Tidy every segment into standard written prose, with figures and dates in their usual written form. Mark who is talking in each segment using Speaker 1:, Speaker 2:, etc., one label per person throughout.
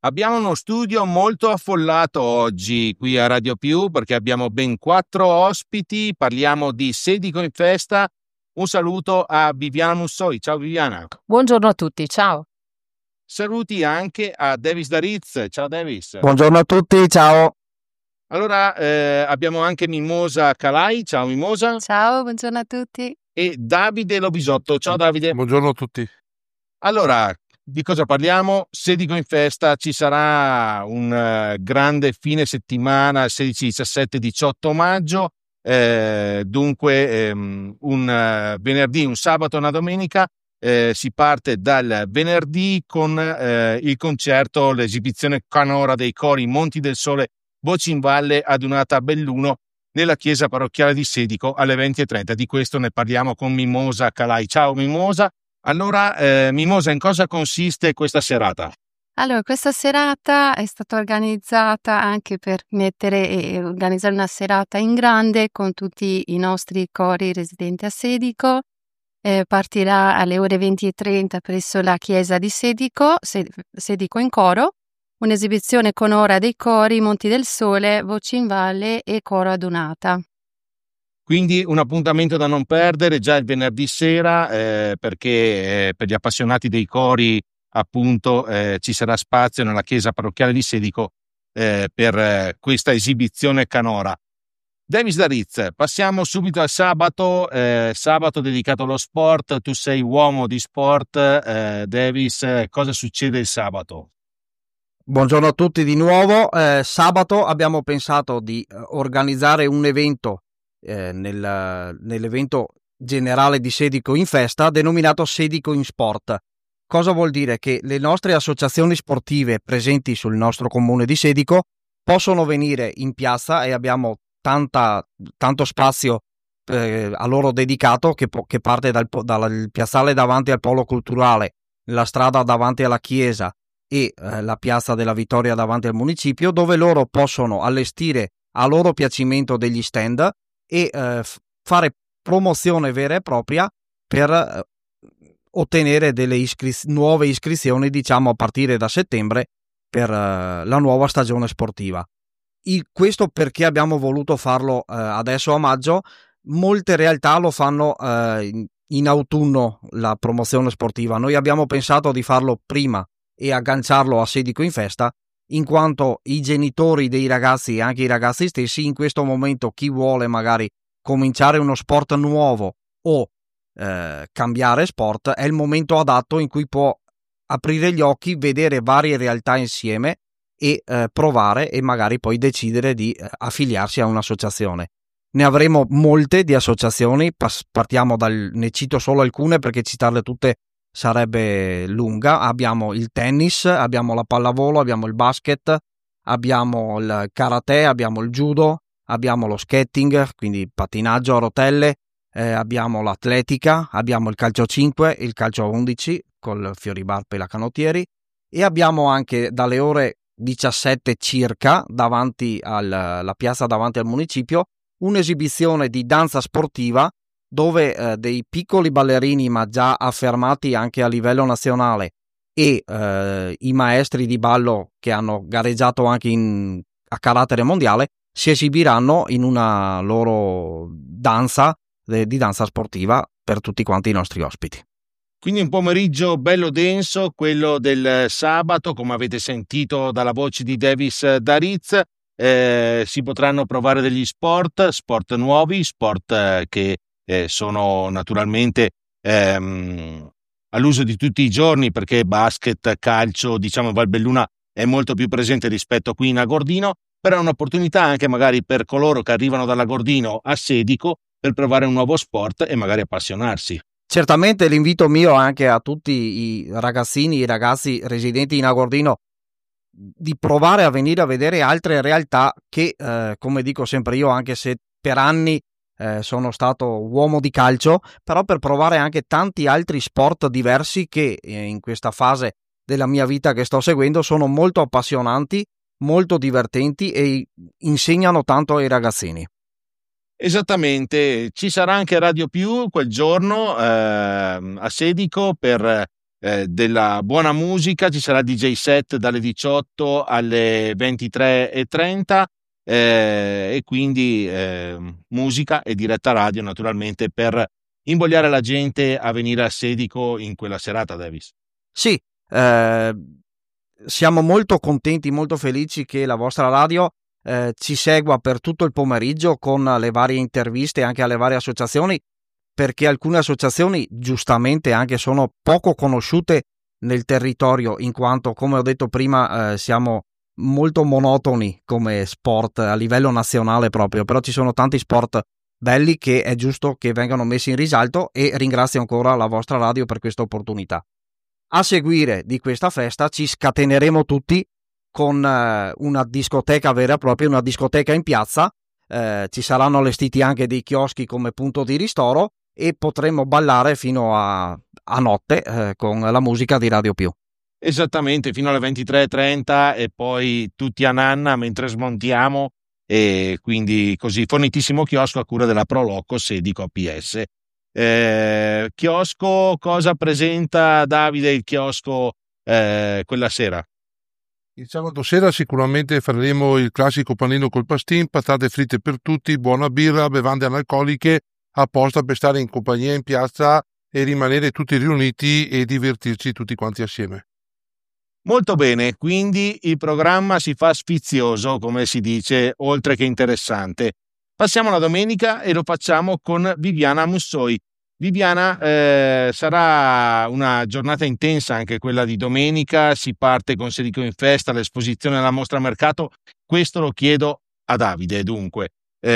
Speaker 1: Abbiamo uno studio molto affollato oggi qui a Radio Più perché abbiamo ben 4 ospiti, parliamo di Sedico in Festa. Un saluto a Viviana Mussoi. Ciao Viviana.
Speaker 2: Buongiorno a tutti, ciao.
Speaker 1: Saluti anche a Davis Dariz. Ciao Davis.
Speaker 3: Buongiorno a tutti, ciao.
Speaker 1: Allora abbiamo anche Mimosa Calai. Ciao Mimosa.
Speaker 4: Ciao, buongiorno a tutti.
Speaker 1: E Davide Lobisotto. Ciao Davide.
Speaker 5: Buongiorno a tutti.
Speaker 1: Allora, di cosa parliamo? Sedico in Festa, ci sarà un grande fine settimana, 16, 17, 18 maggio, dunque un venerdì, un sabato e una domenica. Si parte dal venerdì con il concerto, l'esibizione canora dei cori Monti del Sole, Voci in Valle, adunata a Belluno, nella chiesa parrocchiale di Sedico alle 20:30. Di questo ne parliamo con Mimosa Calai. Ciao Mimosa. Allora, Mimosa, in cosa consiste questa serata?
Speaker 4: Allora, questa serata è stata organizzata anche per mettere e organizzare una serata in grande con tutti i nostri cori residenti a Sedico. Partirà alle ore 20:30 presso la chiesa di Sedico, Sedico in coro, un'esibizione con ora dei cori Monti del Sole, Voci in Valle e coro adunata.
Speaker 1: Quindi un appuntamento da non perdere già il venerdì sera, perché per gli appassionati dei cori appunto ci sarà spazio nella chiesa parrocchiale di Sedico per questa esibizione canora. Davis Dariz, passiamo subito al sabato, sabato dedicato allo sport. Tu sei uomo di sport, Davis, cosa succede il sabato?
Speaker 3: Buongiorno a tutti di nuovo. Sabato abbiamo pensato di organizzare un evento nell'evento generale di Sedico in Festa denominato Sedico in Sport. Cosa vuol dire? Che le nostre associazioni sportive presenti sul nostro comune di Sedico possono venire in piazza e abbiamo tanto spazio a loro dedicato che parte dal piazzale davanti al polo culturale, la strada davanti alla chiesa e la piazza della Vittoria davanti al municipio, dove loro possono allestire a loro piacimento degli stand e fare promozione vera e propria per ottenere delle nuove iscrizioni, diciamo a partire da settembre, per la nuova stagione sportiva. Questo perché abbiamo voluto farlo adesso a maggio. Molte realtà lo fanno in autunno, la promozione sportiva. Noi abbiamo pensato di farlo prima e agganciarlo a Sedico in Festa, in quanto i genitori dei ragazzi e anche i ragazzi stessi in questo momento, chi vuole magari cominciare uno sport nuovo o cambiare sport, è il momento adatto in cui può aprire gli occhi, vedere varie realtà insieme e provare e magari poi decidere di affiliarsi a un'associazione. Ne avremo molte di associazioni, ne cito solo alcune perché citarle tutte sarebbe lunga. Abbiamo il tennis, abbiamo la pallavolo, abbiamo il basket, abbiamo il karate, abbiamo il judo, abbiamo lo skating, quindi pattinaggio a rotelle, abbiamo l'atletica, abbiamo il calcio 5, il calcio 11 col fioribarpe e la canottieri, e abbiamo anche dalle ore 17 circa davanti alla piazza davanti al municipio un'esibizione di danza sportiva dove dei piccoli ballerini ma già affermati anche a livello nazionale e i maestri di ballo che hanno gareggiato anche a carattere mondiale si esibiranno in una loro danza di danza sportiva per tutti quanti i nostri ospiti.
Speaker 1: Quindi un pomeriggio bello denso, quello del sabato, come avete sentito dalla voce di Davis Dariz. Si potranno provare degli sport nuovi, sport che sono naturalmente all'uso di tutti i giorni, perché basket, calcio, diciamo Valbelluna è molto più presente rispetto qui in Agordino, però è un'opportunità anche magari per coloro che arrivano dall'Agordino a Sedico per provare un nuovo sport e magari appassionarsi.
Speaker 3: Certamente l'invito mio anche a tutti i ragazzini, i ragazzi residenti in Agordino di provare a venire a vedere altre realtà che, come dico sempre io, anche se per anni sono stato uomo di calcio, però per provare anche tanti altri sport diversi che in questa fase della mia vita che sto seguendo sono molto appassionanti, molto divertenti e insegnano tanto ai ragazzini.
Speaker 1: Esattamente, ci sarà anche Radio Più quel giorno a Sedico per della buona musica. Ci sarà DJ set dalle 18 alle 23:30 e quindi musica e diretta radio naturalmente per invogliare la gente a venire a Sedico in quella serata, Davis.
Speaker 3: Sì, siamo molto contenti, molto felici che la vostra radio ci segua per tutto il pomeriggio con le varie interviste anche alle varie associazioni, perché alcune associazioni giustamente anche sono poco conosciute nel territorio, in quanto, come ho detto prima, siamo molto monotoni come sport a livello nazionale proprio, però ci sono tanti sport belli che è giusto che vengano messi in risalto, e ringrazio ancora la vostra radio per questa opportunità. A seguire di questa festa ci scateneremo tutti con una discoteca vera e propria, una discoteca in piazza. Ci saranno allestiti anche dei chioschi come punto di ristoro e potremo ballare fino a notte con la musica di Radio Più.
Speaker 1: Esattamente, fino alle 23:30 e poi tutti a nanna mentre smontiamo, e quindi così fornitissimo chiosco a cura della Proloco Sedico APS. Chiosco, cosa presenta Davide il chiosco quella sera?
Speaker 2: Il sabato sera sicuramente faremo il classico panino col pastin, patate fritte per tutti, buona birra, bevande analcoliche, apposta per stare in compagnia in piazza e rimanere tutti riuniti e divertirci tutti quanti assieme.
Speaker 1: Molto bene, quindi il programma si fa sfizioso, come si dice, oltre che interessante. Passiamo alla domenica e lo facciamo con Viviana Mussoi. Viviana, sarà una giornata intensa anche quella di domenica. Si parte con Sedico in Festa, l'esposizione alla mostra mercato. Questo lo chiedo a Davide, dunque.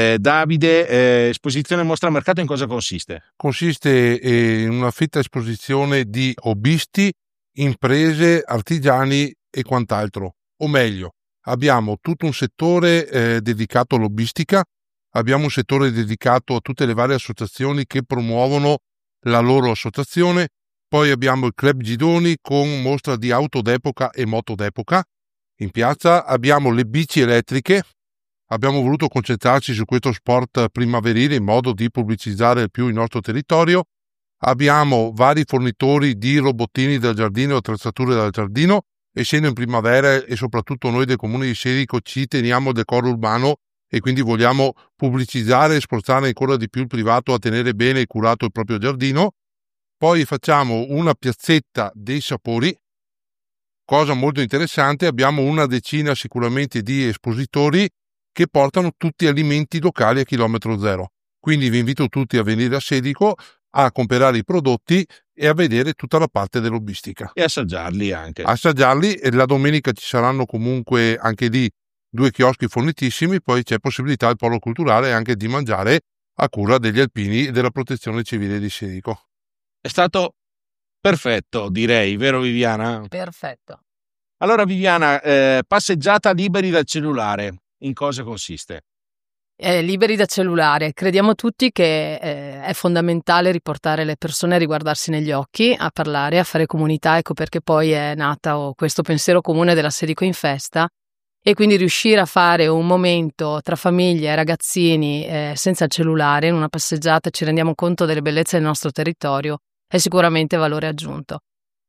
Speaker 1: Davide, esposizione mostra mercato in cosa consiste?
Speaker 2: Consiste in una fitta esposizione di hobbisti, imprese, artigiani e quant'altro. O meglio, abbiamo tutto un settore dedicato all'hobbistica, abbiamo un settore dedicato a tutte le varie associazioni che promuovono la loro associazione, poi abbiamo il Club Gidoni con mostra di auto d'epoca e moto d'epoca. In piazza abbiamo le bici elettriche. Abbiamo voluto concentrarci su questo sport primaverile in modo di pubblicizzare più il nostro territorio. Abbiamo vari fornitori di robottini del giardino e attrezzature del giardino. Essendo in primavera e soprattutto noi del comune di Sedico ci teniamo al decoro urbano e quindi vogliamo pubblicizzare e sforzare ancora di più il privato a tenere bene e curato il proprio giardino. Poi facciamo una piazzetta dei sapori. Cosa molto interessante, abbiamo una decina sicuramente di espositori che portano tutti alimenti locali a chilometro zero. Quindi vi invito tutti a venire a Sedico a comprare i prodotti e a vedere tutta la parte dell'hobbistica.
Speaker 1: E assaggiarli anche.
Speaker 2: E la domenica ci saranno comunque anche lì 2 chioschi fornitissimi, poi c'è possibilità al polo culturale anche di mangiare a cura degli alpini e della protezione civile di Sedico.
Speaker 1: È stato perfetto, direi, vero Viviana?
Speaker 5: Perfetto.
Speaker 1: Allora Viviana, passeggiata liberi dal cellulare, in cosa consiste?
Speaker 5: Liberi da cellulare. Crediamo tutti che è fondamentale riportare le persone a riguardarsi negli occhi, a parlare, a fare comunità. Ecco perché poi è nato questo pensiero comune della Sedico in Festa, e quindi riuscire a fare un momento tra famiglie e ragazzini senza il cellulare in una passeggiata, ci rendiamo conto delle bellezze del nostro territorio, è sicuramente valore aggiunto.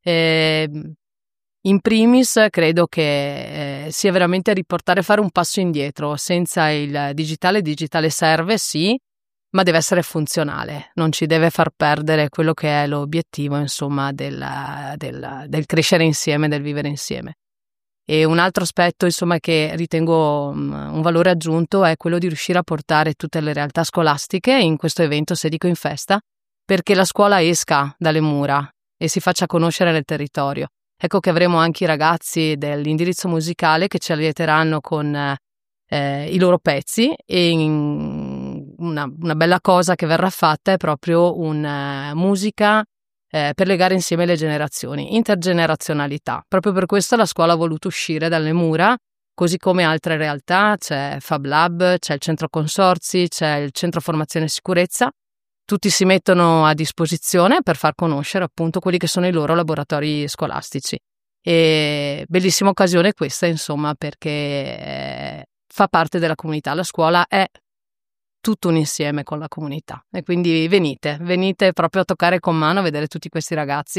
Speaker 5: In primis credo che sia veramente riportare, fare un passo indietro. Senza il digitale serve, sì, ma deve essere funzionale, non ci deve far perdere quello che è l'obiettivo, insomma, del crescere insieme, del vivere insieme. E un altro aspetto, insomma, che ritengo un valore aggiunto è quello di riuscire a portare tutte le realtà scolastiche in questo evento Sedico in Festa, perché la scuola esca dalle mura e si faccia conoscere nel territorio. Ecco che avremo anche i ragazzi dell'indirizzo musicale che ci allieteranno con i loro pezzi, e una bella cosa che verrà fatta è proprio una musica per legare insieme le generazioni, intergenerazionalità. Proprio per questo la scuola ha voluto uscire dalle mura, così come altre realtà. C'è Fab Lab, c'è il centro consorzi, c'è il centro formazione e sicurezza. Tutti si mettono a disposizione per far conoscere appunto quelli che sono i loro laboratori scolastici. E bellissima occasione questa, insomma, perché fa parte della comunità. La scuola è tutto un insieme con la comunità, e quindi venite proprio a toccare con mano, a vedere tutti questi ragazzi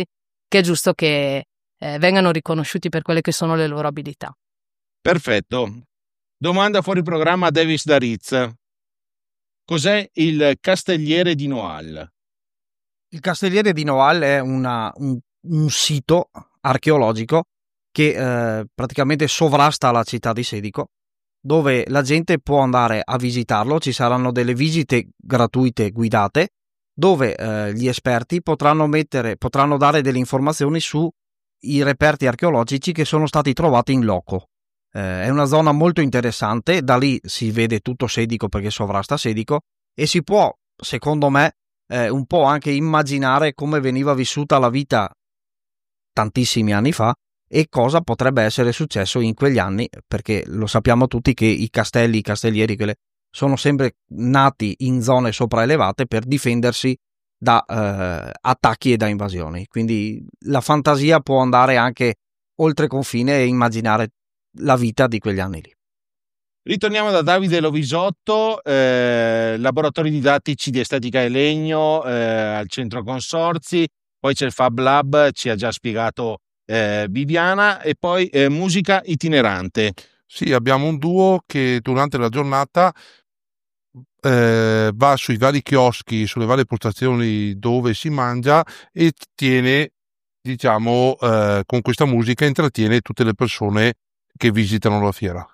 Speaker 5: che è giusto che vengano riconosciuti per quelle che sono le loro abilità.
Speaker 1: Perfetto. Domanda fuori programma a Davis da Ritz. Cos'è il Castelliere di Noal?
Speaker 3: Il Castelliere di Noal è un sito archeologico che praticamente sovrasta la città di Sedico, dove la gente può andare a visitarlo. Ci saranno delle visite gratuite guidate, dove gli esperti potranno dare delle informazioni su i reperti archeologici che sono stati trovati in loco. È una zona molto interessante, da lì si vede tutto Sedico perché sovrasta Sedico, e si può, secondo me, un po' anche immaginare come veniva vissuta la vita tantissimi anni fa e cosa potrebbe essere successo in quegli anni, perché lo sappiamo tutti che i castellieri sono sempre nati in zone sopraelevate per difendersi da attacchi e da invasioni. Quindi la fantasia può andare anche oltre confine e immaginare la vita di quegli anni lì.
Speaker 1: Ritorniamo da Davide Lovisotto, laboratori didattici di estetica e legno al centro Consorzi, poi c'è il Fab Lab, ci ha già spiegato Viviana, e poi musica itinerante.
Speaker 2: Sì, abbiamo un duo che durante la giornata va sui vari chioschi, sulle varie postazioni dove si mangia e tiene, diciamo, con questa musica intrattiene tutte le persone che visitano la fiera.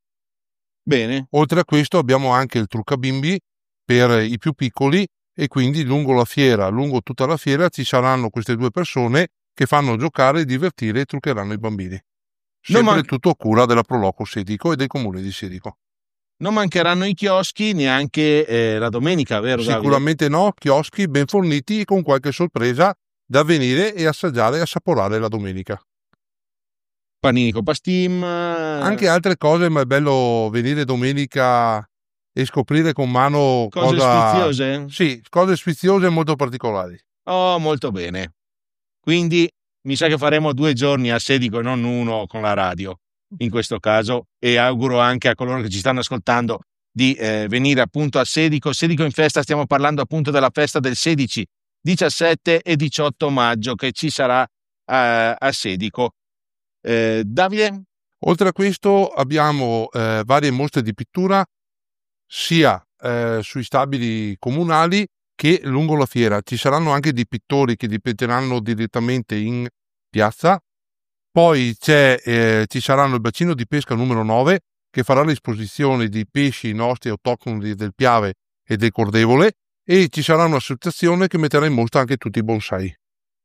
Speaker 1: Bene.
Speaker 2: Oltre a questo abbiamo anche il trucca bimbi per i più piccoli, e quindi lungo tutta la fiera ci saranno queste due persone che fanno giocare, divertire e truccheranno i bambini. Sempre tutto a cura della Proloco Sedico e del comune di Sedico.
Speaker 1: Non mancheranno i chioschi neanche la domenica, vero Davide?
Speaker 2: Sicuramente no, chioschi ben forniti con qualche sorpresa da venire e assaggiare e assaporare la domenica.
Speaker 1: Panini con pastim.
Speaker 2: Anche altre cose, ma è bello venire domenica e scoprire con mano
Speaker 1: cose sfiziose?
Speaker 2: Sì, cose sfiziose e molto particolari.
Speaker 1: Oh, molto bene. Quindi mi sa che faremo 2 giorni a Sedico e non uno con la radio in questo caso, e auguro anche a coloro che ci stanno ascoltando di venire appunto a Sedico in Festa. Stiamo parlando appunto della festa del 16, 17 e 18 maggio che ci sarà a Sedico. Davide?
Speaker 2: Oltre a questo abbiamo varie mostre di pittura sia sui stabili comunali che lungo la fiera. Ci saranno anche dei pittori che dipingeranno direttamente in piazza. Poi ci saranno il bacino di pesca numero 9 che farà l'esposizione di pesci nostri autoctoni del Piave e del Cordevole, e ci sarà un'associazione che metterà in mostra anche tutti i bonsai.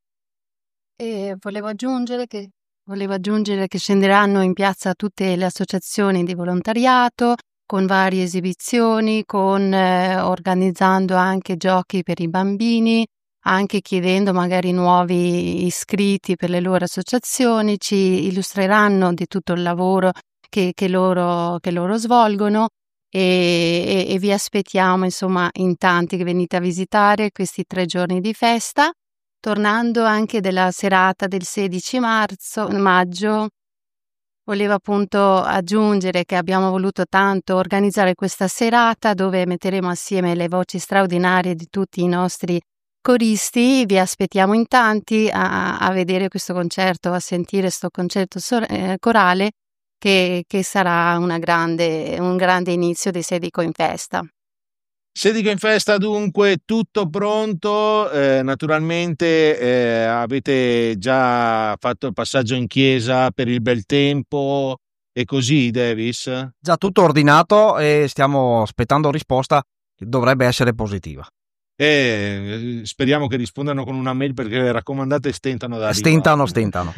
Speaker 4: E volevo aggiungere che scenderanno in piazza tutte le associazioni di volontariato con varie esibizioni, organizzando anche giochi per i bambini, anche chiedendo magari nuovi iscritti per le loro associazioni. Ci illustreranno di tutto il lavoro che loro svolgono, e vi aspettiamo insomma in tanti che venite a visitare questi 3 giorni di festa. Tornando anche della serata del 16 maggio, volevo appunto aggiungere che abbiamo voluto tanto organizzare questa serata dove metteremo assieme le voci straordinarie di tutti i nostri coristi. Vi aspettiamo in tanti a vedere questo concerto, a sentire questo concerto corale che sarà un grande inizio di Sedico in Festa.
Speaker 1: Sedico in Festa dunque tutto pronto, naturalmente avete già fatto il passaggio in chiesa per il bel tempo e così, Davis?
Speaker 3: Già tutto ordinato e stiamo aspettando risposta che dovrebbe essere positiva.
Speaker 1: Speriamo che rispondano con una mail perché le raccomandate stentano da arrivare.
Speaker 3: Stentano.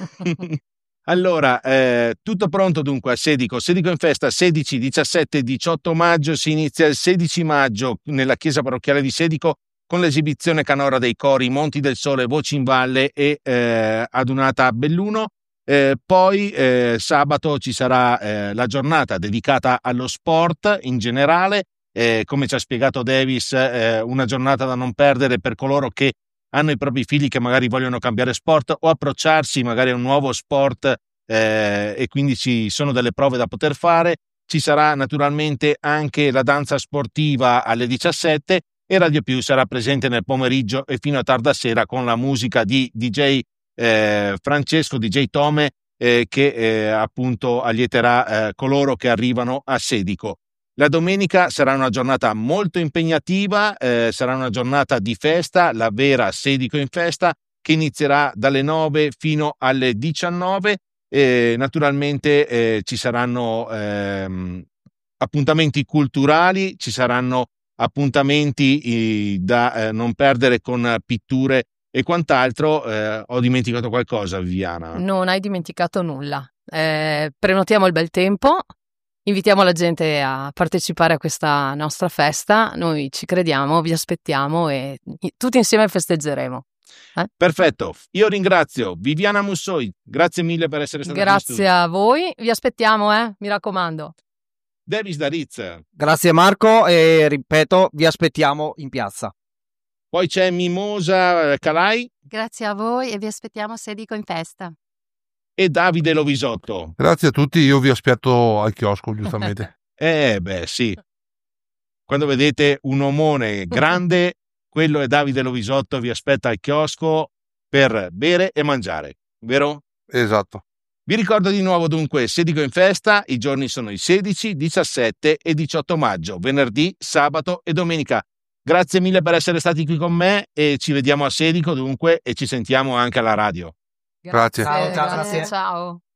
Speaker 1: Allora, tutto pronto dunque a Sedico in Festa 16, 17 e 18 maggio. Si inizia il 16 maggio nella chiesa parrocchiale di Sedico con l'esibizione canora dei cori Monti del Sole, Voci in Valle e adunata a Belluno. Poi sabato ci sarà la giornata dedicata allo sport in generale, come ci ha spiegato Davis, una giornata da non perdere per coloro che hanno i propri figli che magari vogliono cambiare sport o approcciarsi magari a un nuovo sport, e quindi ci sono delle prove da poter fare. Ci sarà naturalmente anche la danza sportiva alle 17 e Radio Più sarà presente nel pomeriggio e fino a tarda sera con la musica di DJ Francesco DJ Tome, che appunto allieterà coloro che arrivano a Sedico. La domenica sarà una giornata molto impegnativa, sarà una giornata di festa, la vera Sedico in Festa, che inizierà dalle 9 fino alle 19. Naturalmente ci saranno appuntamenti culturali, ci saranno appuntamenti da non perdere con pitture e quant'altro. Ho dimenticato qualcosa, Viviana?
Speaker 5: Non hai dimenticato nulla. Prenotiamo il bel tempo, invitiamo la gente a partecipare a questa nostra festa, noi ci crediamo, vi aspettiamo e tutti insieme festeggeremo.
Speaker 1: Perfetto, io ringrazio Viviana Mussoi, grazie mille per essere stata qui.
Speaker 5: Grazie a voi, vi aspettiamo, mi raccomando.
Speaker 1: Davis da Ritz.
Speaker 3: Grazie Marco e ripeto, vi aspettiamo in piazza.
Speaker 1: Poi c'è Mimosa Calai.
Speaker 4: Grazie a voi e vi aspettiamo a Sedico in Festa.
Speaker 1: E Davide Lovisotto.
Speaker 2: Grazie a tutti, io vi aspetto al chiosco, giustamente.
Speaker 1: Sì. Quando vedete un omone grande, quello è Davide Lovisotto, vi aspetta al chiosco per bere e mangiare, vero?
Speaker 2: Esatto.
Speaker 1: Vi ricordo di nuovo dunque Sedico in Festa, i giorni sono i 16, 17 e 18 maggio, venerdì, sabato e domenica. Grazie mille per essere stati qui con me e ci vediamo a Sedico dunque e ci sentiamo anche alla radio.
Speaker 2: Grazie.
Speaker 3: Ciao.
Speaker 5: Ciao.